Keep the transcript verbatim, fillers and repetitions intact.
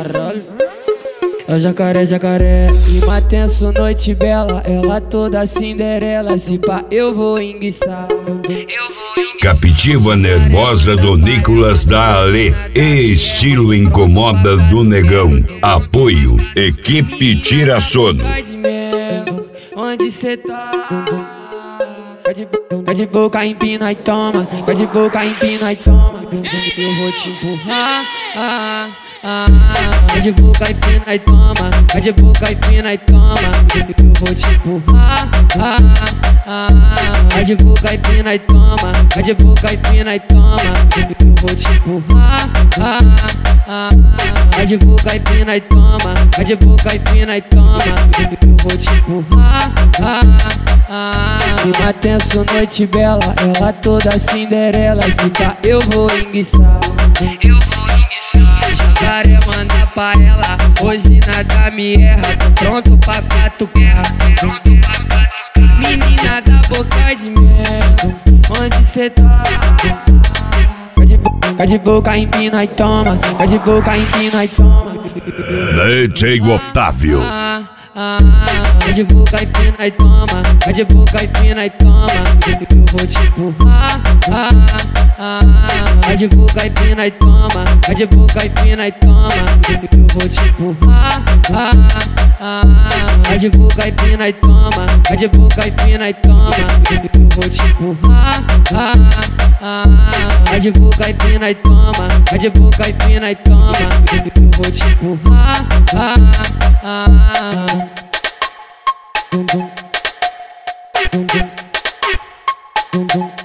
Caralho. É o jacaré, jacaré. Clima tenso, noite bela. Ela toda Cinderela. Se pá, eu vou enguiçar. Captiva nervosa do Nicolas da Ale. Estilo incomoda do Negão. Apoio Equipe Tira Sono. Onde cê tá? Quer de boca, empina e toma. Quer de boca, empina e toma. Eu vou te empurrar. Ah, ah, ah. Quer de boca, empina e toma. Quer de boca, empina e toma. Eu vou te empurrar. Ah, ah, ah. Quer de boca, empina e toma. Quer de boca, empina e toma. Eu vou te empurrar. Ah, ah, ah. Quer de boca, empina e toma. Quer de boca, empina e toma. Eu vou te empurrar. Ah, ah. Clima tenso, noite bela. Ela toda Cinderela. Se pá, eu vou enguiçar. Eu vou enguiçar. Jacaré manda pra ela. Hoje nada me erra. Tô pronto pra quatro guerra. Menina da boca de mel. Onde cê tá? Quer de boca, empina e toma. Quer de boca, empina e toma. D J Otávio. Ah, ah, ah. De boca, empina e toma. Vai de boca, empina e toma. Eu vou te empurrar. Ah, ah, ah. Vai de boca, empina e toma. Vai de boca, empina e toma. Eu vou te empurrar. Ah, ah, ah. Vai de boca, empina e toma. Vai de boca, empina e toma. Eu vou te empurrar. Ah, ah, ah. Vai de boca, empina e toma. Vai de boca, empina e toma. Eu vou te empurrar. Ah, ah, ah. Dum dum, dum dum, dum dum.